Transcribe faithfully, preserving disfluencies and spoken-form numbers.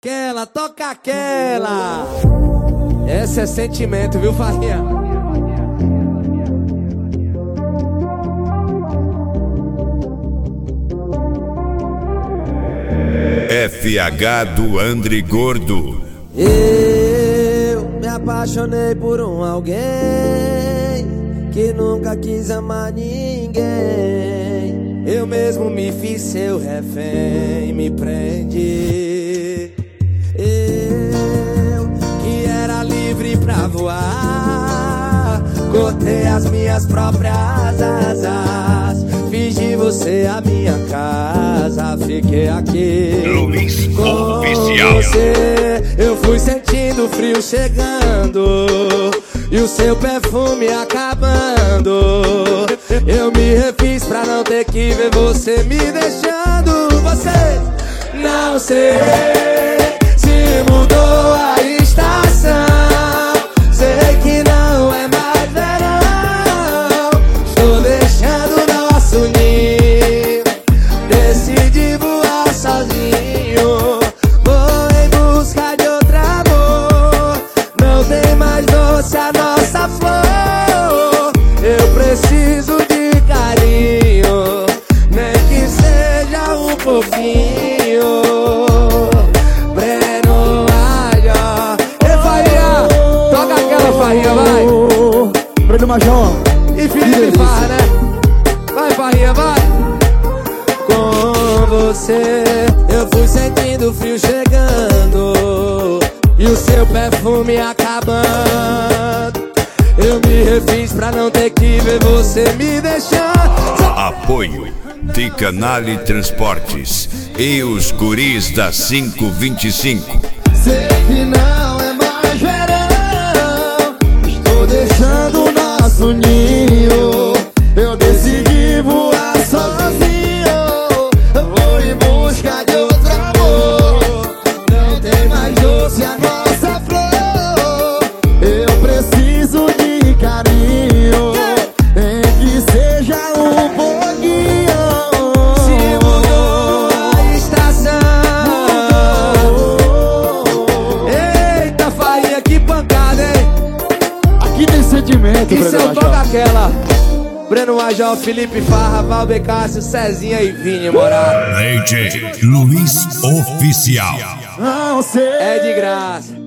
Aquela, toca aquela. Esse é sentimento, viu, Farinha? F H do André Gordo. Eu me apaixonei por um alguém que nunca quis amar ninguém. Eu mesmo me fiz seu refém, me prendi. Eu que era livre pra voar, cortei as minhas próprias asas, fingi você a minha casa, fiquei aqui Luiz com Oficial. você. Eu fui sentindo o frio chegando e o seu perfume acabando. Eu me refiz pra não ter que ver você me deixando. Você não sei se mudou a estação, sei que não é mais verão. Estou deixando nosso ninho, decidi voar sozinho. Vou em busca de outro amor, não tem mais doce a nossa flor. Eu preciso de carinho, nem que seja um pouquinho. Breno Major, ei Farinha, toca aquela Farinha, vai. Breno Major E Felipe Farra, né? Vai Farinha, vai. Com você eu fui sentindo o frio chegando e o seu perfume acabando. Eu me refiz pra não ter que ver você me deixar. Apoio de Canale Transportes e os guris da cinco vinte e cinco. Sei que não é mais verão, estou deixando o nosso ninho. Eu decidi voar sozinho, vou em busca de outro amor. Não tem mais doce a nossa flor. Eu preciso de carinho, nem que seja um pouquinho. Se mudou a estação, eita Farinha, que pancada, hein? Aqui tem sentimento, Isso Breno eu toco Major. aquela. Breno Major, Felipe Farra, Valber Cássio, Cezinha e Vini Morato. D J Luiz Oficial. Não sei É de graça.